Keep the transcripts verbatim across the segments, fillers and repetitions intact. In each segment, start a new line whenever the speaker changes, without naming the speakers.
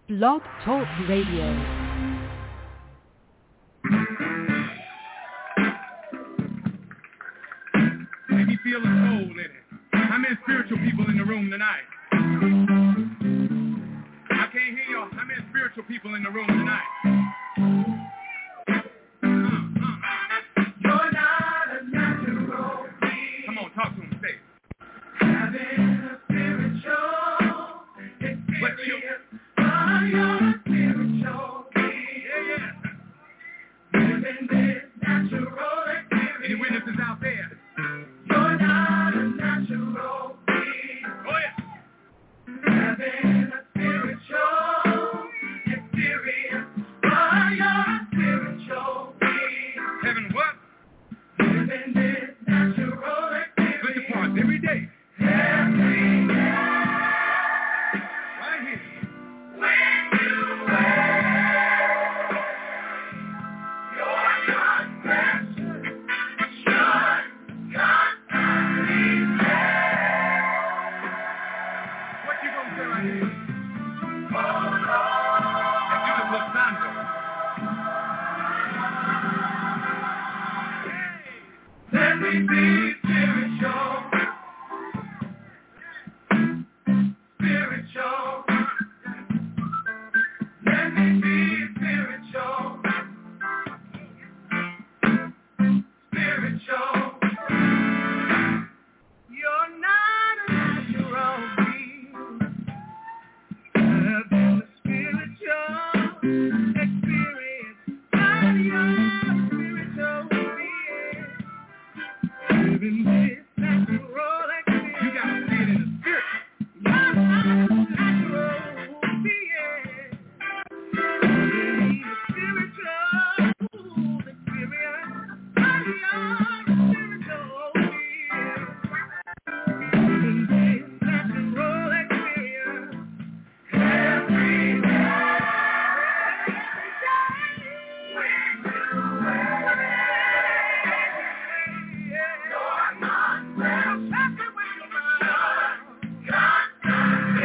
Blog Talk Radio.
Make me feel a soul in it. How many spiritual people in the room tonight? I can't hear y'all. How many spiritual people in the room tonight? Uh, uh. You're not a natural being. Come on, talk to him. Say. Having a spiritual experience. Oh, you're a spiritual being. Yeah, yeah. Living this natural experience. Any witnesses out there? You're not a natural being. Go ahead. Having a spiritual experience. Oh, you're a spiritual being. Having what? Living this natural experience. Look at parts every day. Every day. Right here. When you wear your transgression, should constantly bear. What you gonna say right here? Oh Lord. And do the glissando. Hey, let me be spiritual. Spiritual. Let me be spiritual. Spiritual. You're not a natural being. Having a spiritual experience. Oh, you're a spiritual being. Living this natural experience. You gotta see it in the spirit. You're not a natural being. Living a spiritual experience. Oh, you're a spiritual being. Living this natural experience. Every day. When you wear you're not well. Happy when you run. Constantly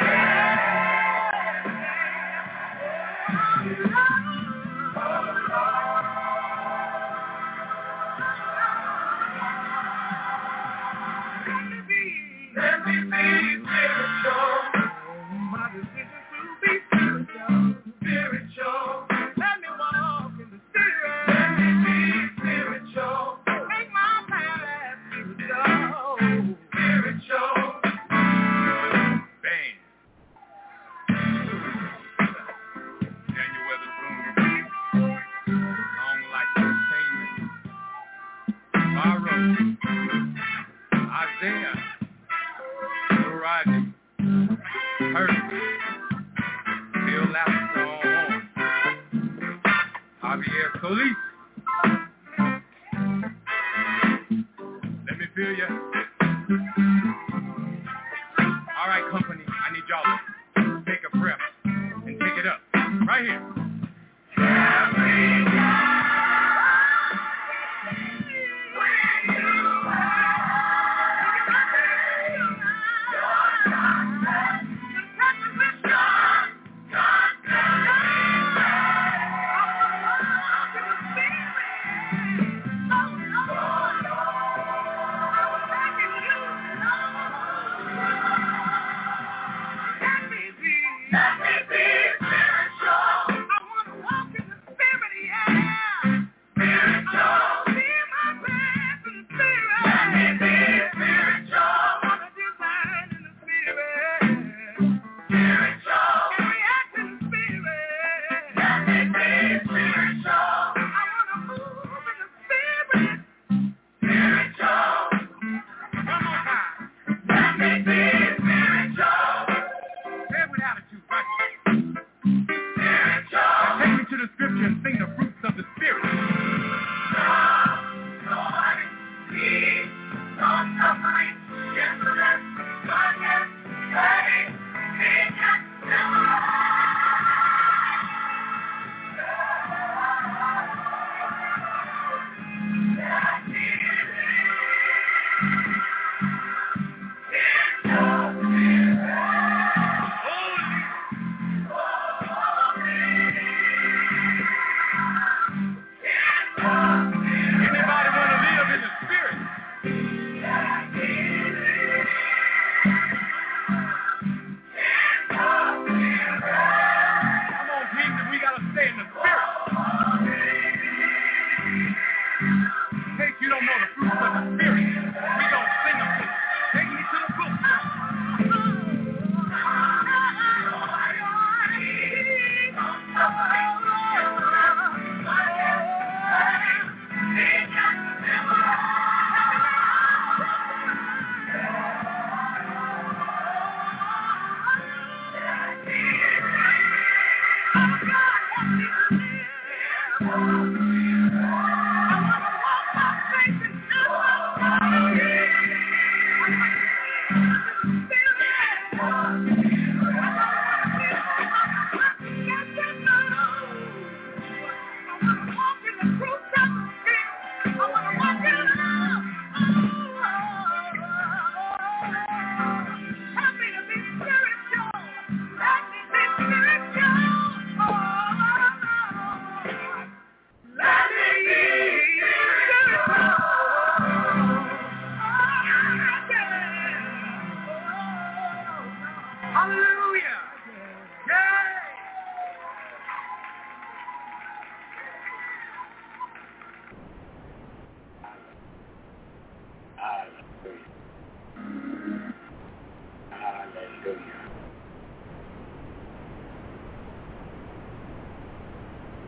Let me be spiritual. My decision to be spiritual. Spiritual. Let me walk in the spirit. Let me be spiritual. Make my path spiritual. Spiritual. Bang. Daniel Weatherspoon. Long like entertainment. Borrow. Isaiah. Rodney, Hurt, Bill Lasseter, Javier Solis. Let me feel ya. All right, company, I need y'all to take a breath and pick it up. Right here. Every day.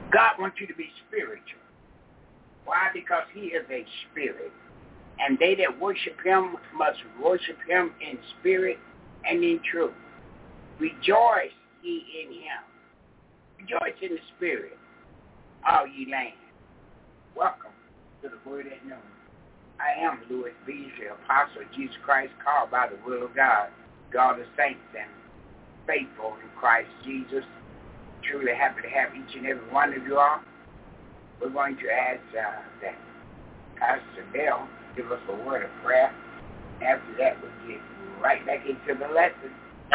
God wants you to be spiritual. Why? Because he is a spirit. And they that worship him must worship him in spirit and in truth. Rejoice ye in him. Rejoice in the spirit, all ye land. Welcome to the word at noon. I am Louis Beasley, apostle of Jesus Christ, called by the will of God, God of saints and faithful in Christ Jesus. Truly happy to have each and every one of you all. We're going to ask uh, that Pastor Bell give us a word of prayer. After that, we'll get right back into the lesson.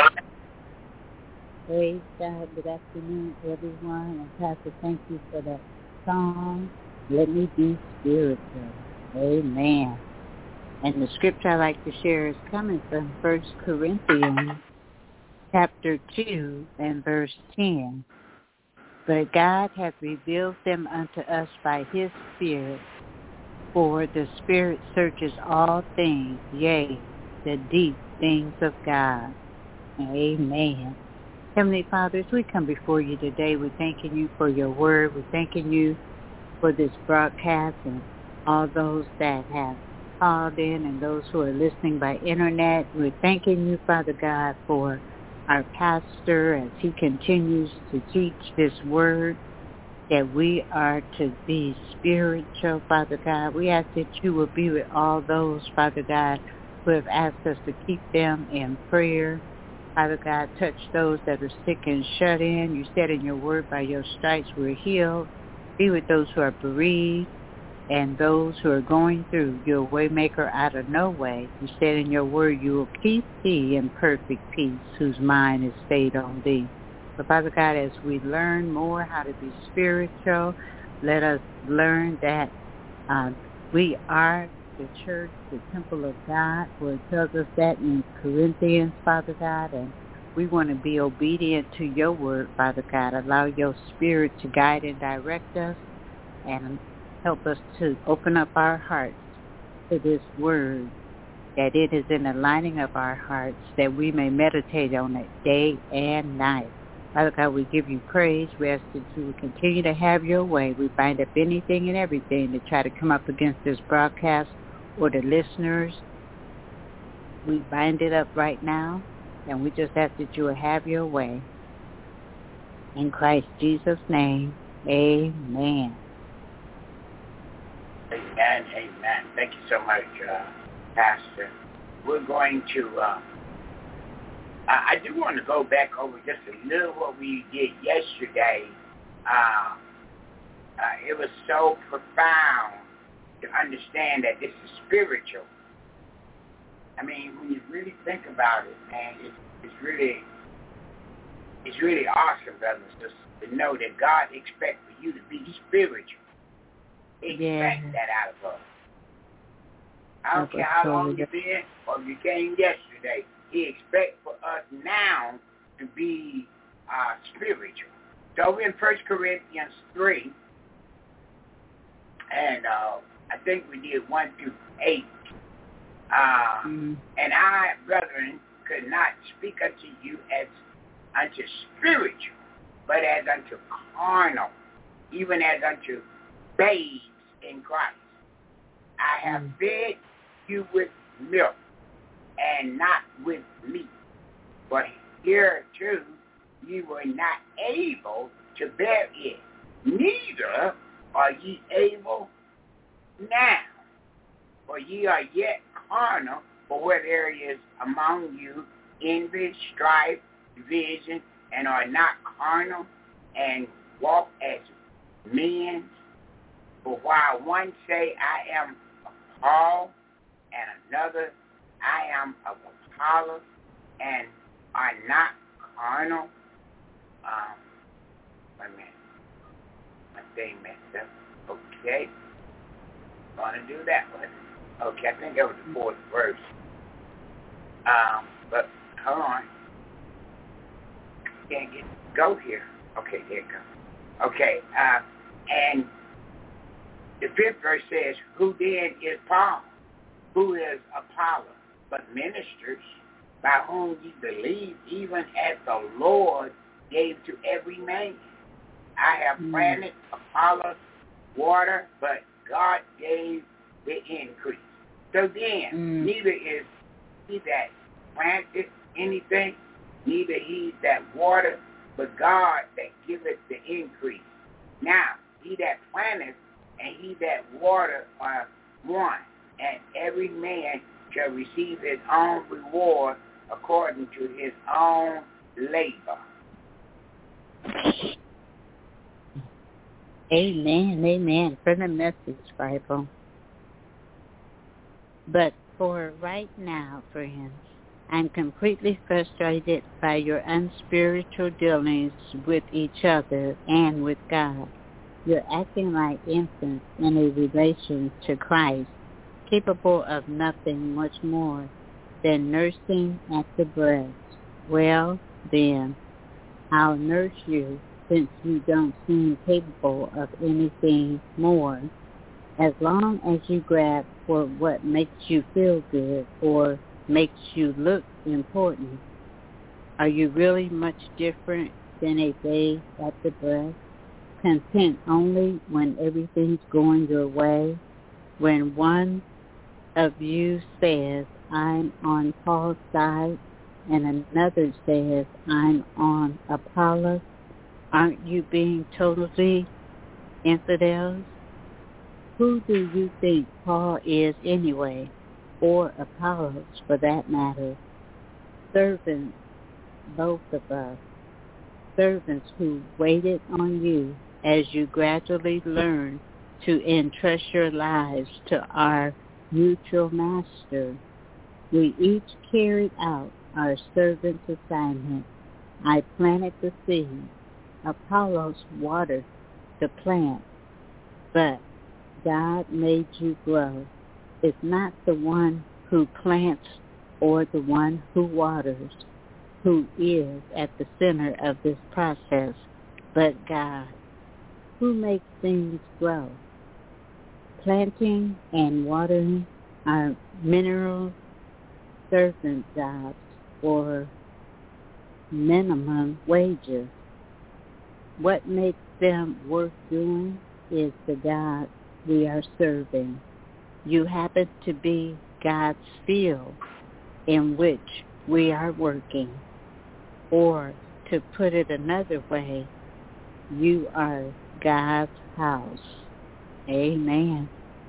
Praise God. Good afternoon, everyone. And Pastor, thank you for that song. Let me be spiritual. Amen. And the scripture I like to share is coming from First Corinthians chapter two and verse ten. But God hath revealed them unto us by his Spirit, for the Spirit searches all things, yea, the deep things of God. Amen. Heavenly Father, as we come before you today, we're thanking you for your word. We're thanking you for this broadcast and all those that have called in and those who are listening by internet. We're thanking you, Father God, for our pastor as he continues to teach this word, that we are to be spiritual, Father God. We ask that you will be with all those, Father God, who have asked us to keep them in prayer. Father God, touch those that are sick and shut in. You said in your word, by your stripes we're healed. Be with those who are bereaved and those who are going through. You're a way maker out of no way. You said in your word, you will keep thee in perfect peace, whose mind is stayed on thee. But Father God, as we learn more how to be spiritual, let us learn that uh, we are the church, the temple of God, where it tells us that in Corinthians, Father God, and we want to be obedient to your word, Father God. Allow your spirit to guide and direct us and help us to open up our hearts to this word, that it is in the lining of our hearts, that we may meditate on it day and night. Father God, we give you praise. We ask that you will continue to have your way. We bind up anything and everything to try to come up against this broadcast or the listeners. We bind it up right now, and we just ask that you will have your way. In Christ Jesus' name, amen.
Amen, amen. Thank you so much, uh, Pastor. We're going to, uh, I do want to go back over just a little what we did yesterday. Uh, uh, it was so profound to understand that this is spiritual. I mean, when you really think about it, man, it's, it's really, it's really awesome, brothers, just to know that God expects for you to be spiritual. He expects
yeah.
that out of us. I don't care how long you've been or if you came yesterday. He expects for us now to be uh, spiritual. So we're in First Corinthians three, and uh, I think we did one through eight. Uh, mm-hmm. And I, brethren, could not speak unto you as unto spiritual, but as unto carnal, even as unto babes in Christ. I have mm-hmm. fed you with milk and not with meat. But hereto ye were not able to bear it, neither are ye able now. For ye are yet carnal, for where there is among you envy, strife, division, and are not carnal, and walk as men. For while one say, I am of Paul, and another, I am of Apollos, and are not carnal. Um, wait a minute. My thing messed up. Okay. Gonna do that one. Okay, I think that was the fourth verse. Um, but hold on. Can't get go here. Okay, there it goes. Okay, uh, and the fifth verse says, who then is Paul? Who is Apollos? But ministers by whom ye believe, even as the Lord gave to every man. I have
Mm.
planted, Apollos, water, but God gave the increase. So then,
Mm.
neither is he that planted anything, neither he that watered, but God that giveth the increase. Now, he that planteth and he that watered are one, and every man shall receive his own reward according to his own labor.
Amen, amen. For the Message Bible. But for right now, friends, I'm completely frustrated by your unspiritual dealings with each other and with God. You're acting like infants in a relation to Christ, capable of nothing much more than nursing at the breast. Well, then, I'll nurse you since you don't seem capable of anything more. As long as you grab for what makes you feel good or makes you look important, are you really much different than a babe at the breast, content only when everything's going your way? When one of you says, I'm on Paul's side, and another says, I'm on Apollos, aren't you being totally infidels? Who do you think Paul is anyway, or Apollos for that matter? Servants, both of us, servants who waited on you as you gradually learn to entrust your lives to our mutual master. We each carried out our servant's assignment. I planted the seed. Apollos watered the plant, but God made you grow. It's not the one who plants or the one who waters who is at the center of this process, but God, who makes things grow. Planting and watering are mineral servant jobs for minimum wages. What makes them worth doing is the God we are serving. You happen to be God's field in which we are working. Or, to put it another way, you are God's house. Amen.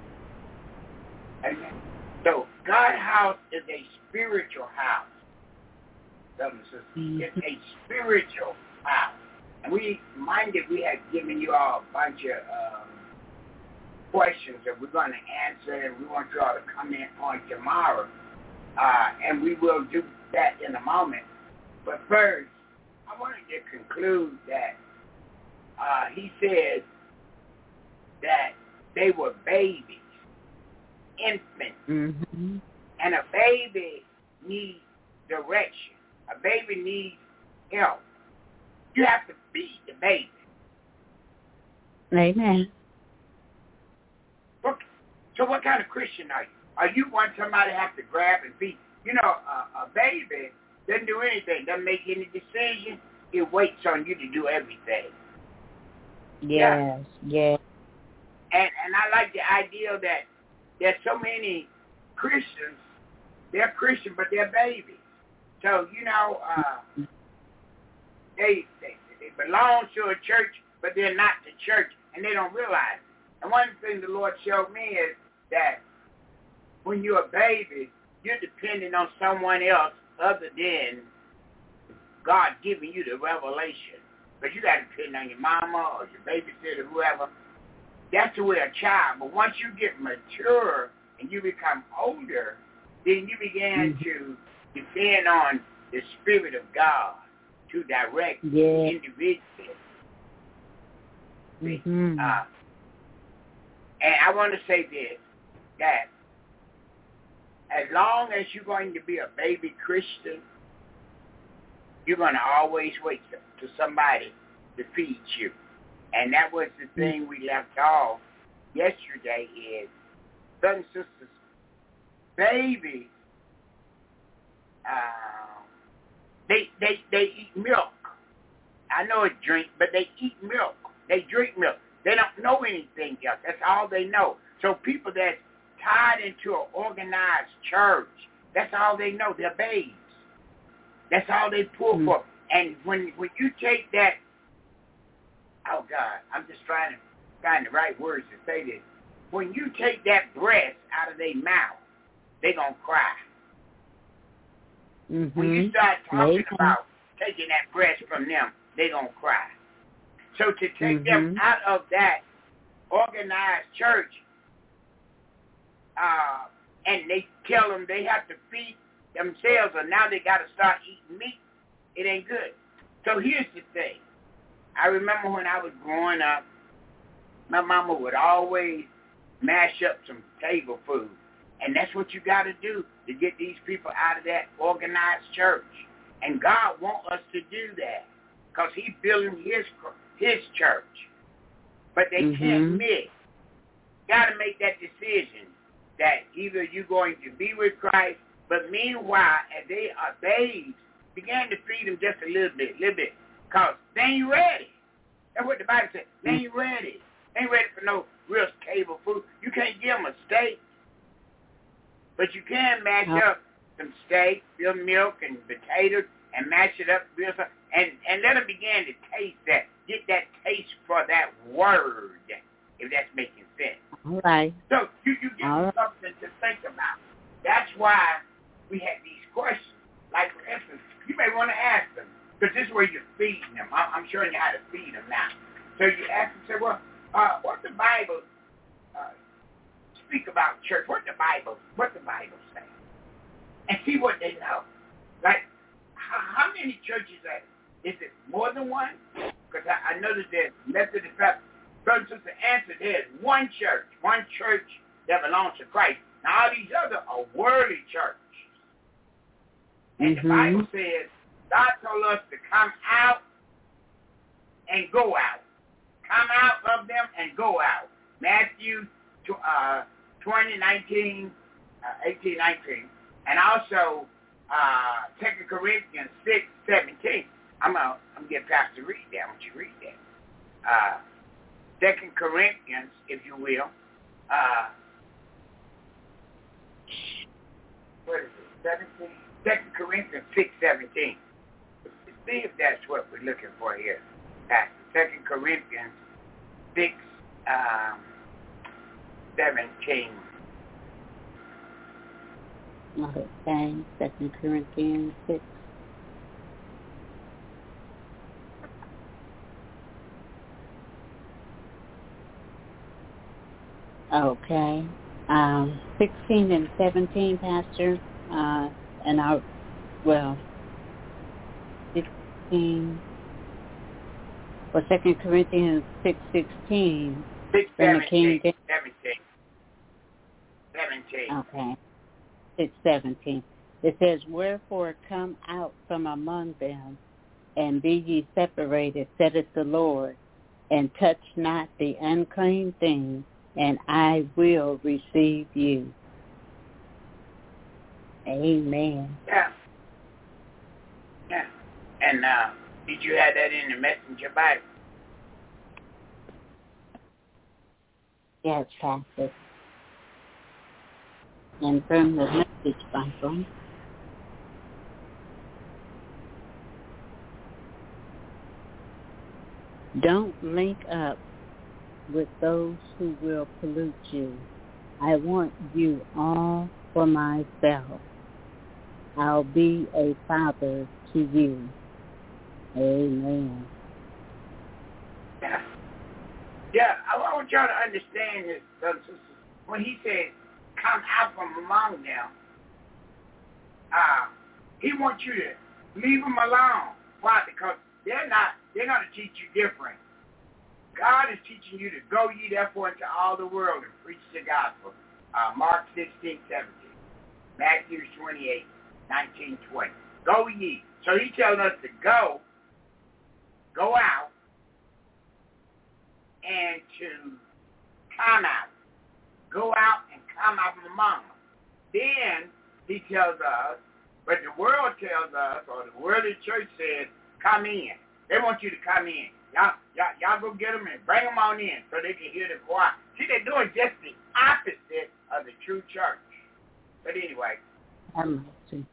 Amen. So, God's house is a spiritual house. Brothers and sisters, it's a spiritual house. And we minded we had given you all a bunch of um, questions that we're going to answer, and we want you all to come in on tomorrow. Uh, and we will do that in a moment. But first, I wanted to conclude that uh, he said that they were babies, infants.
Mm-hmm.
And a baby needs direction. A baby needs help. You have to feed the baby.
Amen.
What, so what kind of Christian are you? Are you one somebody have to grab and feed? You know, a, a baby doesn't do anything, doesn't make any decisions. It waits on you to do everything.
Yes, yeah. yes.
And and I like the idea that there's so many Christians, they're Christian, but they're babies. So, you know, uh, they, they they belong to a church, but they're not the church, and they don't realize it. And one thing the Lord showed me is that when you're a baby, you're depending on someone else other than God giving you the revelation. But you got to depend on your mama or your babysitter, whoever. That's the way a child. But once you get mature and you become older, then you begin mm-hmm. to depend on the Spirit of God to direct
yeah.
individuals.
Mm-hmm.
Uh, and I want to say this, that as long as you're going to be a baby Christian, you're going to always wait to somebody to feed you. And that was the thing we left off yesterday is, brothers and sisters, babies, uh, they, they, they eat milk. I know it's drink, but they eat milk. They drink milk. They don't know anything else. That's all they know. So people that's tied into an organized church, that's all they know. They're babes. That's all they pull mm-hmm. for. And when when you take that, oh God, I'm just trying to find the right words to say this. When you take that breast out of their mouth, they're going to cry.
Mm-hmm.
When you start talking mm-hmm. about taking that breast from them, they're going to cry. So to take mm-hmm. them out of that organized church, uh, and they tell them they have to feed themselves, or now they got to start eating meat, it ain't good. So here's the thing. I remember when I was growing up, my mama would always mash up some table food. And that's what you got to do to get these people out of that organized church. And God wants us to do that because he's building his his church. But they mm-hmm. can't mix. Got to make that decision that either you're going to be with Christ, but meanwhile, as they are babes, begin to feed them just a little bit, little bit, because they ain't ready. That's what the Bible says. They ain't ready. They ain't ready for no real table food. You can't give them a steak. But you can mash oh. up some steak, real milk, and potatoes, and mash it up real stuff, and, and let them begin to taste that. Get that taste for that word, if that's making sense.
All right.
So you, you give them right. something to think about. That's why we had these questions. Like, for instance, you may want to ask them, because this is where you're feeding them. I'm, I'm showing you how to feed them now. So you ask them, say, well, uh, what the Bible uh, speak about church? What the Bible, what the Bible say? And see what they know. Like, how, how many churches are there? Is it more than one? Because I, I know that there's Methodist Baptist. Brothers and sisters, answer, there's one church, one church that belongs to Christ. Now, all these other are worldly churches. And mm-hmm. the Bible says, God told us to come out and go out. Come out of them and go out. Matthew uh, twenty, nineteen, uh, eighteen, nineteen. And also uh, Second Corinthians six, seventeen. I'm going to get Pastor to read that. I want you to read that. Uh, Second Corinthians, if you will. Uh, what is it? seventeen? Second Corinthians six, seventeen. See if that's what we're looking for here. Pastor. Second Corinthians six, um, seventeen.
Okay, Second Corinthians six. Okay, um, sixteen and seventeen, Pastor, uh, and our well, sixteen. Well, Second Corinthians six sixteen.
Six seventeen. Seventeen. Seventeen.
Okay. Six seventeen. It says, "Wherefore come out from among them, and be ye separated, saith the Lord, and touch not the unclean thing, and I will receive you." Amen.
Yeah. Yeah. And uh, did you have that in the Messenger Bible?
Yes, Pastor. And from the Message Bible, don't link up with those who will pollute you. I want you all for myself. I'll be a father to you. Amen.
Yeah. Yeah, I want y'all to understand this, brothers and sisters. When he said, come out from among them, uh, he wants you to leave them alone. Why? Because they're not, they're going to teach you different. God is teaching you to go ye therefore into all the world and preach the gospel. Uh, Mark sixteen, seventeen. Matthew twenty-eight, nineteen, twenty. Go ye. So he tells us to go, go out, and to come out. Go out and come out from among them. Then he tells us, but the world tells us, or the worldly church says, come in. They want you to come in. Y'all, y'all, y'all go get them and bring them on in so they can hear the choir. See, they're doing just the opposite of the true church. But anyway,
Um,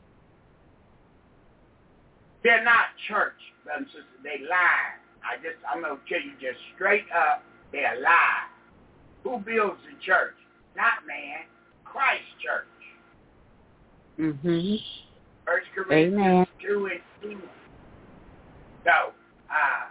they're not church, brothers and sisters. They lie. I just, I'm going to tell you just straight up, they're lie. Who builds the church? Not man, Christ church.
Mm-hmm.
First Corinthians
Amen.
two and two. So, uh,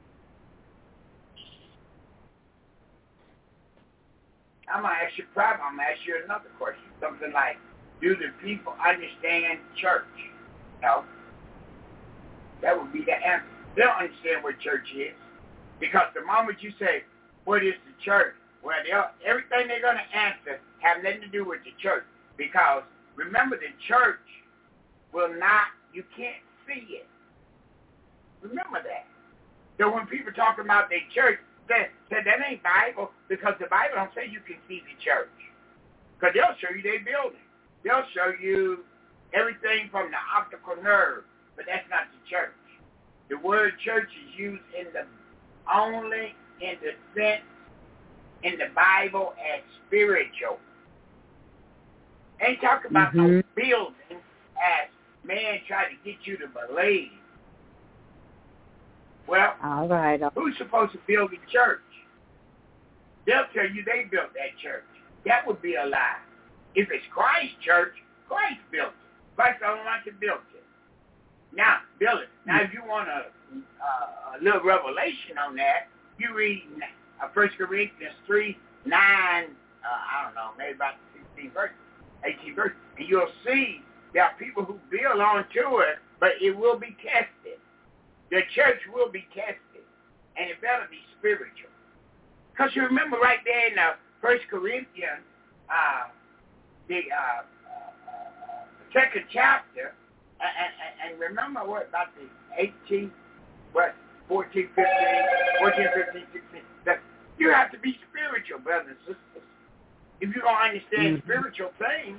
I'm going to ask you a problem. I'm going to ask you another question. Something like, do the people understand church? No. That would be the answer. They don't understand what church is. Because the moment you say, what is the church? Well, everything they're going to answer have nothing to do with the church. Because, remember, the church will not, you can't see it. Remember that. So when people talk about their church, they say that ain't Bible, because the Bible don't say you can see the church. Because they'll show you their building. They'll show you everything from the optical nerve, but that's not the church. The word church is used in the only in the sense in the Bible as spiritual. Ain't talking about
mm-hmm.
no building as man tried to get you to believe. Well,
all right.
Who's supposed to build the church? They'll tell you they built that church. That would be a lie. If it's Christ's church, Christ built it. Christ the only one that built it. Now, build it. Now, if you want a, a, a little revelation on that, you read uh, First Corinthians three, nine, uh, I don't know, maybe about sixteen verses, eighteen verses, and you'll see there are people who build onto it, but it will be tested. The church will be tested, and it better be spiritual. Because you remember right there in the First Corinthians, uh, the uh, uh, second chapter, and, and, and remember what about the eighteenth, what, fourteen, fifteen, fourteen, fifteen, sixteen, that you have to be spiritual, brothers and sisters. If you don't understand mm-hmm. spiritual things,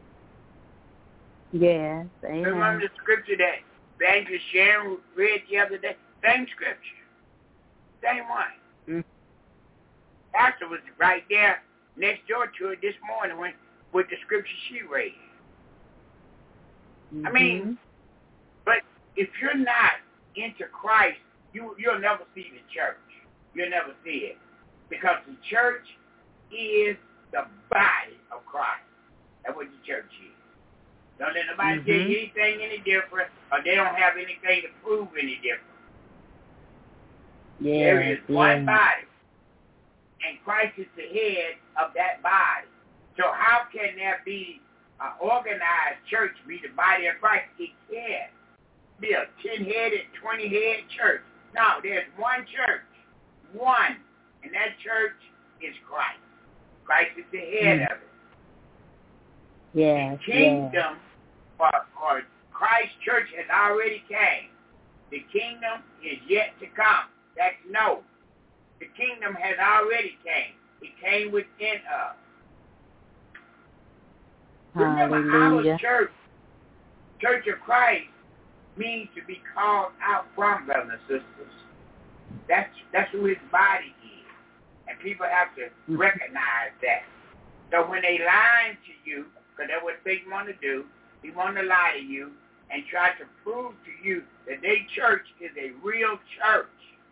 yes, amen.
Remember the scripture that Evangelist Sharon read the other day? Same scripture. Same one.
Mm-hmm.
Pastor was right there next door to it this morning when, with the scripture she read.
Mm-hmm.
I mean, but if you're not into Christ, you, you'll never see the church. You'll never see it. Because the church is the body of Christ. That's what the church is. Don't let nobody mm-hmm. tell you anything any different, or they don't have anything to prove any different.
Yeah,
there is
yeah.
one body, and Christ is the head of that body. So how can there be an organized church be the body of Christ? It can't be a ten-headed, twenty-head church. No, there's one church, one, and that church is Christ. Christ is the head mm. of it.
Yeah,
the kingdom
yeah.
or, or Christ's church has already came. The kingdom is yet to come. That's no. The kingdom has already came. It came within us. Remember,
Hallelujah.
our church, Church of Christ, means to be called out from, brothers and sisters. That's that's who his body is. And people have to mm-hmm. recognize that. So when they lie to you, because that's what Satan want to do, he want to lie to you and try to prove to you that their church is a real church.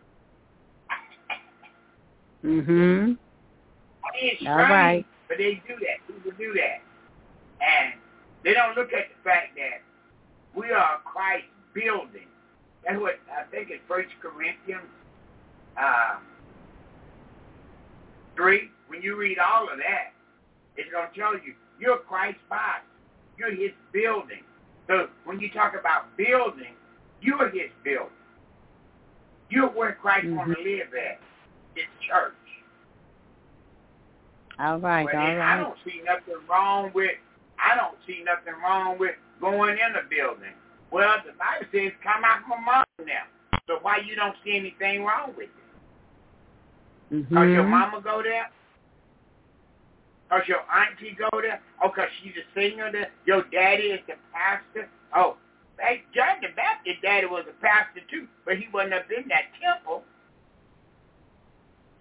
Mm-hmm.
It's strange,
all right.
but they do that. People do that. And they don't look at the fact that we are Christ's building. That's what I think it's First Corinthians uh, three. When you read all of that, it's going to tell you you're Christ's body. You're his building. So when you talk about building, you're his building. You're where Christ mm-hmm. wants to live at, his church.
All right,
but
all right.
I don't see nothing wrong with I don't see nothing wrong with going in the building. Well, the Bible says come out from among them. So why you don't see anything wrong with it?
Mm-hmm.
Because your mama go there? Because your auntie go there? Oh, because she's a singer there? Your daddy is the pastor? Oh, hey, John the Baptist daddy was a pastor too, but he wasn't up in that temple.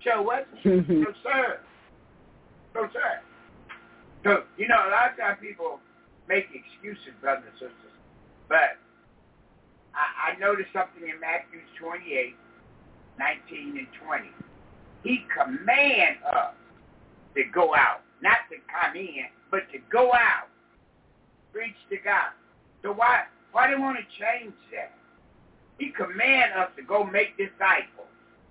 Sure wasn't. No, sir. No, sir. So, you know, a lot of times people make excuses, brothers and sisters. But I, I noticed something in Matthew twenty-eight, nineteen and twenty. He commands us to go out, not to come in, but to go out, preach to God. So why why do they want to change that? He commands us to go make disciples.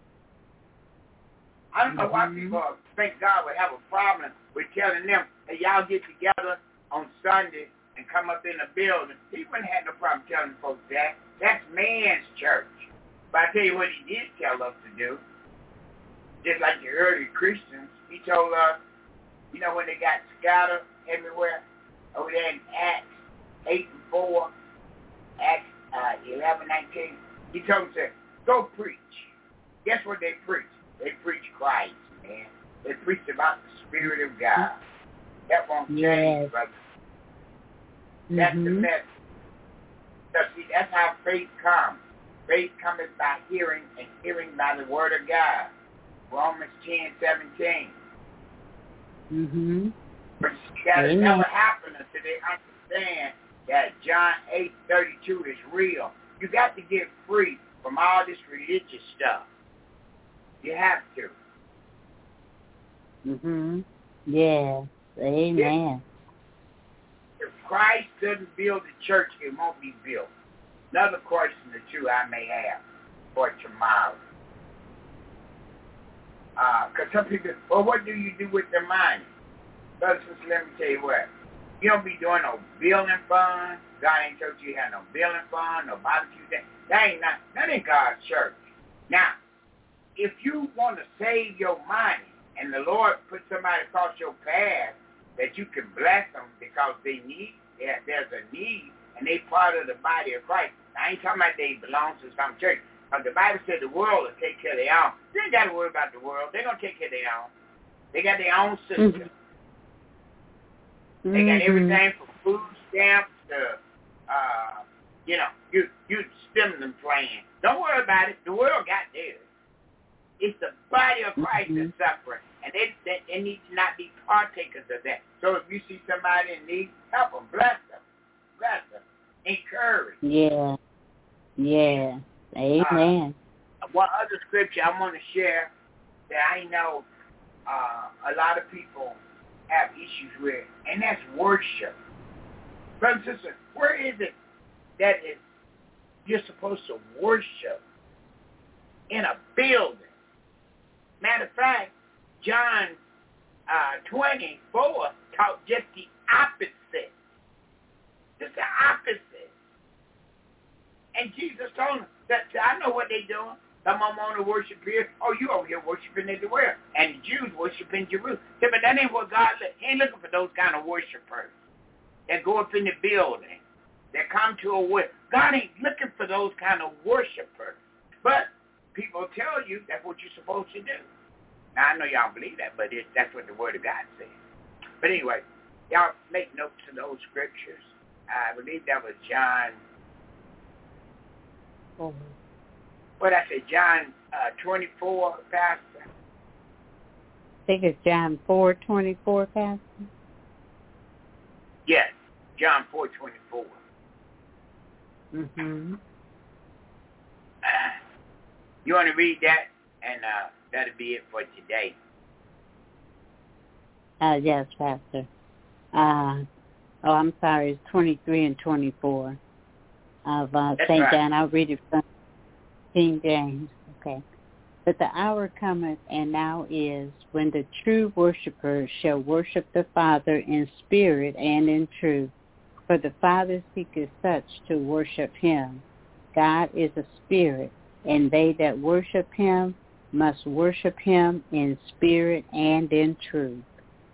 I don't know why people think God would have a problem with telling them, hey, y'all get together on Sunday and come up in the building. He wouldn't have no problem telling folks that. That's man's church. But I tell you what he did tell us to do. Just like the early Christians, he told us, you know, when they got scattered everywhere, over there in Acts eight and four, Acts uh, eleven, nineteen, he told them, go preach. Guess what they preached? They preach Christ, man. They preach about the Spirit of God. That won't change, yes. brother. That's mm-hmm. the message. So see, that's how faith comes. Faith cometh by hearing, and hearing by the word of God. Romans ten, seventeen.
Mm-hmm.
But see, that'll never happen until they understand that John eight, thirty-two is real. You got to get free from all this religious stuff. You have to.
Mm-hmm. Yeah. Amen.
If, if Christ doesn't build the church, it won't be built. Another question or two I may have for tomorrow. Because uh, some people, well, what do you do with the money? Brothers and sisters, let me tell you what. You don't be doing no building fund. God ain't told you you have no building fund, no barbecue day. That ain't not, that ain't God's church. Now, if you want to save your money and the Lord put somebody across your path that you can bless them because they need, there's a need, and they part of the body of Christ. I ain't talking about they belong to some church. Because the Bible said the world will take care of their own. You ain't got to worry about the world. They're going to take care of their own. They got their own system. Mm-hmm. They got everything from food stamps to, uh, you know, you you stimulus plan. Don't worry about it. The world got theirs. It's the body of Christ mm-hmm. that's suffering. And they, they, they need to not be partakers of that. So if you see somebody in need, help them. Bless them. Bless them. Encourage.
Yeah. Yeah. Amen.
Uh, one other scripture I want to share that I know uh, a lot of people have issues with, and that's worship. Brothers and sisters, where is it that is, you're supposed to worship in a building? Matter of fact, John uh, twenty-four taught just the opposite. Just the opposite. And Jesus told them, that, I know what they're doing. Some of them want to worship here. Oh, you over here worshiping everywhere. And the Jews worshiping Jerusalem. Yeah, but that ain't what God look. He ain't looking for those kind of worshipers that go up in the building, that come to a worship. God ain't looking for those kind of worshipers. But people tell you that's what you're supposed to do. Now, I know y'all believe that, but it, that's what the Word of God says. But anyway, y'all make notes of those scriptures. I believe that was John... Mm-hmm. What I say, John uh, twenty-four, Pastor?
I think it's John four twenty-four, Pastor.
Yes, John four twenty-four.
Mm-hmm.
Uh, you want to read that, and uh, that'll be it for today.
Uh, yes, Pastor. Uh, oh, I'm sorry, it's twenty-three and twenty-four of uh, Saint Right. John. I'll read it from King James. Okay. But the hour cometh, and now is, when the true worshipers shall worship the Father in spirit and in truth. For the Father seeketh such to worship him. God is a spirit, and they that worship him must worship him in spirit and in truth.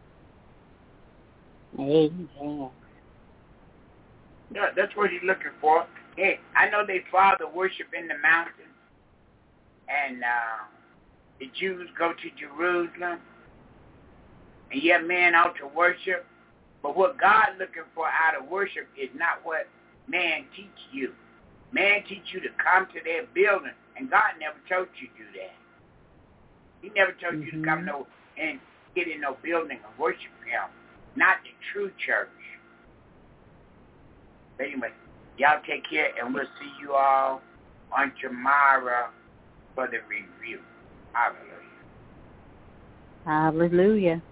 Amen.
Yeah, that's what he's looking for. Hey, I know they Father worship in the mountains, and uh, the Jews go to Jerusalem, and yet men ought to worship. But what God looking for out of worship is not what man teach you. Man teach you to come to their building, and God never told you to do that. He never told
mm-hmm.
you to come no and get in no building and worship him. Not the true church. But anyway, y'all take care, and we'll see you all on tomorrow for the review. Hallelujah.
Hallelujah.